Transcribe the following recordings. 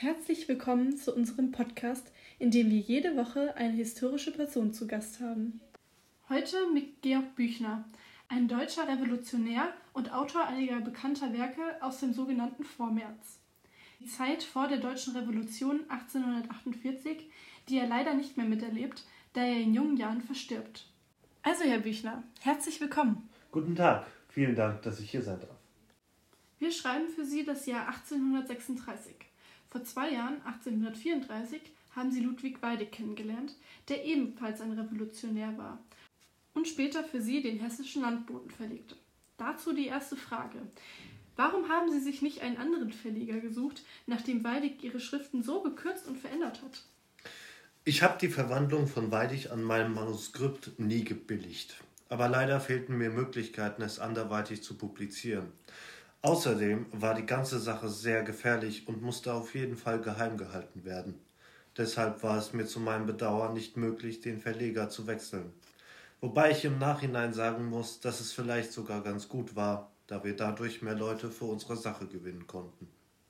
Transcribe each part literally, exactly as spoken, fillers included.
Herzlich willkommen zu unserem Podcast, in dem wir jede Woche eine historische Person zu Gast haben. Heute mit Georg Büchner, ein deutscher Revolutionär und Autor einiger bekannter Werke aus dem sogenannten Vormärz. Die Zeit vor der Deutschen Revolution achtzehnhundertachtundvierzig, die er leider nicht mehr miterlebt, da er in jungen Jahren verstirbt. Also Herr Büchner, herzlich willkommen. Guten Tag, vielen Dank, dass ich hier sein darf. Wir schreiben für Sie das Jahr achtzehnhundertsechsunddreißig. Vor zwei Jahren, achtzehnhundertvierunddreißig, haben Sie Ludwig Weidig kennengelernt, der ebenfalls ein Revolutionär war und später für Sie den hessischen Landboten verlegte. Dazu die erste Frage. Warum haben Sie sich nicht einen anderen Verleger gesucht, nachdem Weidig Ihre Schriften so gekürzt und verändert hat? Ich habe die Verwandlung von Weidig an meinem Manuskript nie gebilligt, aber leider fehlten mir Möglichkeiten, es anderweitig zu publizieren. Außerdem war die ganze Sache sehr gefährlich und musste auf jeden Fall geheim gehalten werden. Deshalb war es mir zu meinem Bedauern nicht möglich, den Verleger zu wechseln. Wobei ich im Nachhinein sagen muss, dass es vielleicht sogar ganz gut war, da wir dadurch mehr Leute für unsere Sache gewinnen konnten.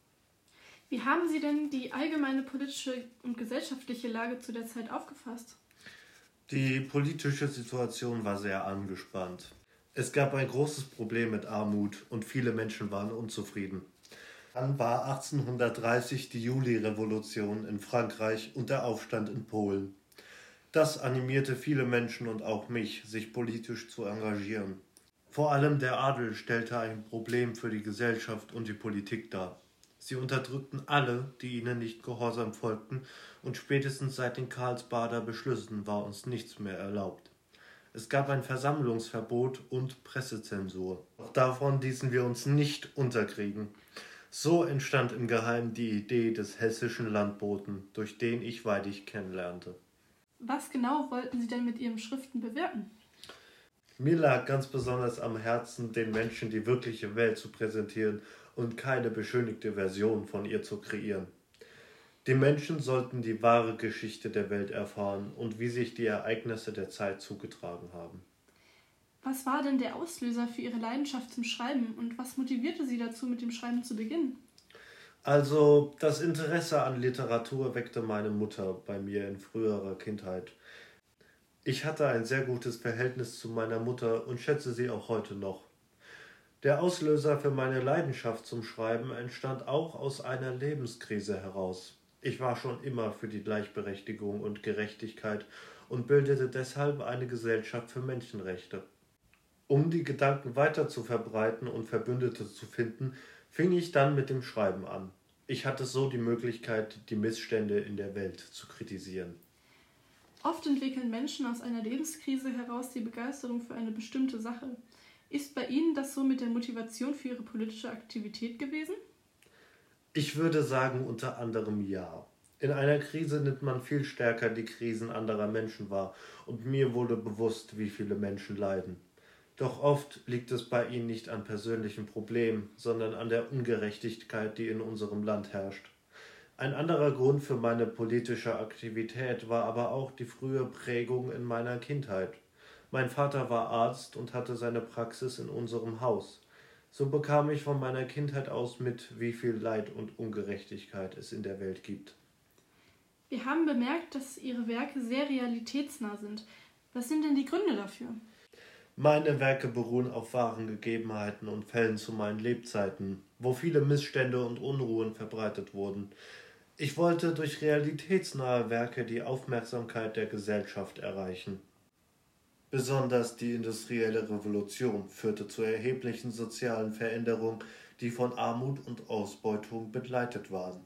Wie haben Sie denn die allgemeine politische und gesellschaftliche Lage zu der Zeit aufgefasst? Die politische Situation war sehr angespannt. Es gab ein großes Problem mit Armut und viele Menschen waren unzufrieden. Dann war achtzehnhundertdreißig die Julirevolution in Frankreich und der Aufstand in Polen. Das animierte viele Menschen und auch mich, sich politisch zu engagieren. Vor allem der Adel stellte ein Problem für die Gesellschaft und die Politik dar. Sie unterdrückten alle, die ihnen nicht gehorsam folgten, und spätestens seit den Karlsbader Beschlüssen war uns nichts mehr erlaubt. Es gab ein Versammlungsverbot und Pressezensur. Auch davon ließen wir uns nicht unterkriegen. So entstand im Geheimen die Idee des hessischen Landboten, durch den ich Weidig kennenlernte. Was genau wollten Sie denn mit Ihren Schriften bewirken? Mir lag ganz besonders am Herzen, den Menschen die wirkliche Welt zu präsentieren und keine beschönigte Version von ihr zu kreieren. Die Menschen sollten die wahre Geschichte der Welt erfahren und wie sich die Ereignisse der Zeit zugetragen haben. Was war denn der Auslöser für Ihre Leidenschaft zum Schreiben und was motivierte Sie dazu, mit dem Schreiben zu beginnen? Also, das Interesse an Literatur weckte meine Mutter bei mir in früherer Kindheit. Ich hatte ein sehr gutes Verhältnis zu meiner Mutter und schätze sie auch heute noch. Der Auslöser für meine Leidenschaft zum Schreiben entstand auch aus einer Lebenskrise heraus. Ich war schon immer für die Gleichberechtigung und Gerechtigkeit und bildete deshalb eine Gesellschaft für Menschenrechte. Um die Gedanken weiter zu verbreiten und Verbündete zu finden, fing ich dann mit dem Schreiben an. Ich hatte so die Möglichkeit, die Missstände in der Welt zu kritisieren. Oft entwickeln Menschen aus einer Lebenskrise heraus die Begeisterung für eine bestimmte Sache. Ist bei Ihnen das so mit der Motivation für Ihre politische Aktivität gewesen? Ich würde sagen, unter anderem ja. In einer Krise nimmt man viel stärker die Krisen anderer Menschen wahr und mir wurde bewusst, wie viele Menschen leiden. Doch oft liegt es bei ihnen nicht an persönlichen Problemen, sondern an der Ungerechtigkeit, die in unserem Land herrscht. Ein anderer Grund für meine politische Aktivität war aber auch die frühe Prägung in meiner Kindheit. Mein Vater war Arzt und hatte seine Praxis in unserem Haus. So bekam ich von meiner Kindheit aus mit, wie viel Leid und Ungerechtigkeit es in der Welt gibt. Wir haben bemerkt, dass Ihre Werke sehr realitätsnah sind. Was sind denn die Gründe dafür? Meine Werke beruhen auf wahren Gegebenheiten und Fällen zu meinen Lebzeiten, wo viele Missstände und Unruhen verbreitet wurden. Ich wollte durch realitätsnahe Werke die Aufmerksamkeit der Gesellschaft erreichen. Besonders die industrielle Revolution führte zu erheblichen sozialen Veränderungen, die von Armut und Ausbeutung begleitet waren.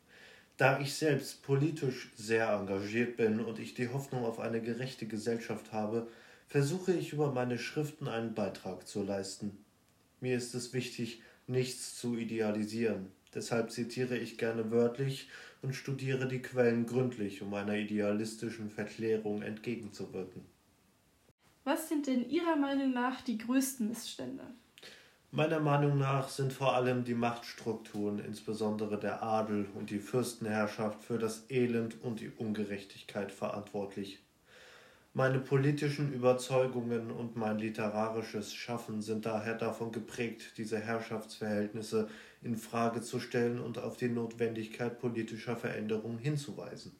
Da ich selbst politisch sehr engagiert bin und ich die Hoffnung auf eine gerechte Gesellschaft habe, versuche ich über meine Schriften einen Beitrag zu leisten. Mir ist es wichtig, nichts zu idealisieren. Deshalb zitiere ich gerne wörtlich und studiere die Quellen gründlich, um einer idealistischen Verklärung entgegenzuwirken. Was sind denn Ihrer Meinung nach die größten Missstände? Meiner Meinung nach sind vor allem die Machtstrukturen, insbesondere der Adel und die Fürstenherrschaft, für das Elend und die Ungerechtigkeit verantwortlich. Meine politischen Überzeugungen und mein literarisches Schaffen sind daher davon geprägt, diese Herrschaftsverhältnisse in Frage zu stellen und auf die Notwendigkeit politischer Veränderungen hinzuweisen.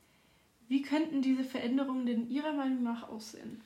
Wie könnten diese Veränderungen denn Ihrer Meinung nach aussehen?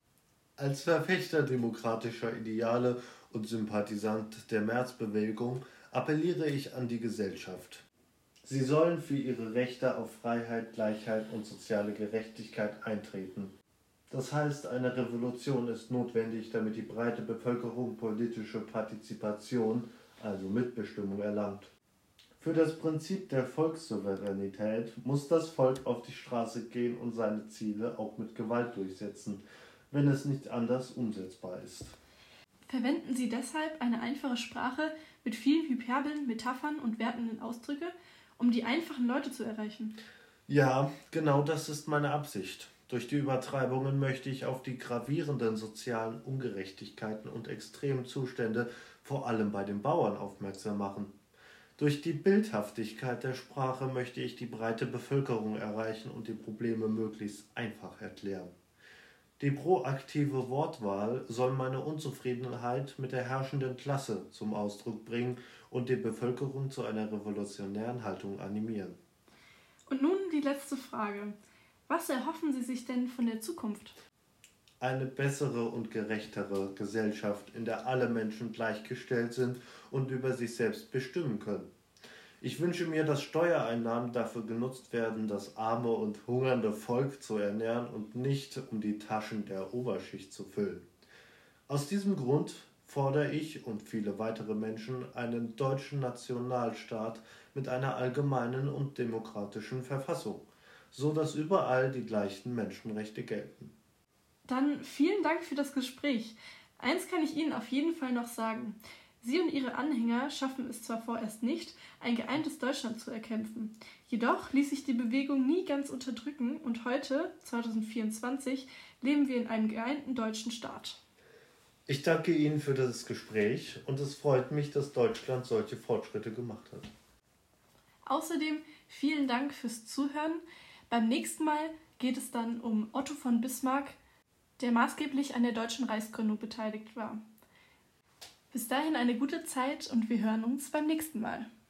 Als Verfechter demokratischer Ideale und Sympathisant der Märzbewegung appelliere ich an die Gesellschaft. Sie sollen für ihre Rechte auf Freiheit, Gleichheit und soziale Gerechtigkeit eintreten. Das heißt, eine Revolution ist notwendig, damit die breite Bevölkerung politische Partizipation, also Mitbestimmung, erlangt. Für das Prinzip der Volkssouveränität muss das Volk auf die Straße gehen und seine Ziele auch mit Gewalt durchsetzen, wenn es nicht anders umsetzbar ist. Verwenden Sie deshalb eine einfache Sprache mit vielen Hyperbeln, Metaphern und wertenden Ausdrücke, um die einfachen Leute zu erreichen? Ja, genau das ist meine Absicht. Durch die Übertreibungen möchte ich auf die gravierenden sozialen Ungerechtigkeiten und extremen Zustände vor allem bei den Bauern aufmerksam machen. Durch die Bildhaftigkeit der Sprache möchte ich die breite Bevölkerung erreichen und die Probleme möglichst einfach erklären. Die proaktive Wortwahl soll meine Unzufriedenheit mit der herrschenden Klasse zum Ausdruck bringen und die Bevölkerung zu einer revolutionären Haltung animieren. Und nun die letzte Frage. Was erhoffen Sie sich denn von der Zukunft? Eine bessere und gerechtere Gesellschaft, in der alle Menschen gleichgestellt sind und über sich selbst bestimmen können. Ich wünsche mir, dass Steuereinnahmen dafür genutzt werden, das arme und hungernde Volk zu ernähren und nicht, um die Taschen der Oberschicht zu füllen. Aus diesem Grund fordere ich und viele weitere Menschen einen deutschen Nationalstaat mit einer allgemeinen und demokratischen Verfassung, so dass überall die gleichen Menschenrechte gelten. Dann vielen Dank für das Gespräch. Eins kann ich Ihnen auf jeden Fall noch sagen. Sie und Ihre Anhänger schaffen es zwar vorerst nicht, ein geeintes Deutschland zu erkämpfen. Jedoch ließ sich die Bewegung nie ganz unterdrücken und heute, zwanzig vierundzwanzig, leben wir in einem geeinten deutschen Staat. Ich danke Ihnen für das Gespräch und es freut mich, dass Deutschland solche Fortschritte gemacht hat. Außerdem vielen Dank fürs Zuhören. Beim nächsten Mal geht es dann um Otto von Bismarck, der maßgeblich an der deutschen Reichsgründung beteiligt war. Bis dahin eine gute Zeit und wir hören uns beim nächsten Mal.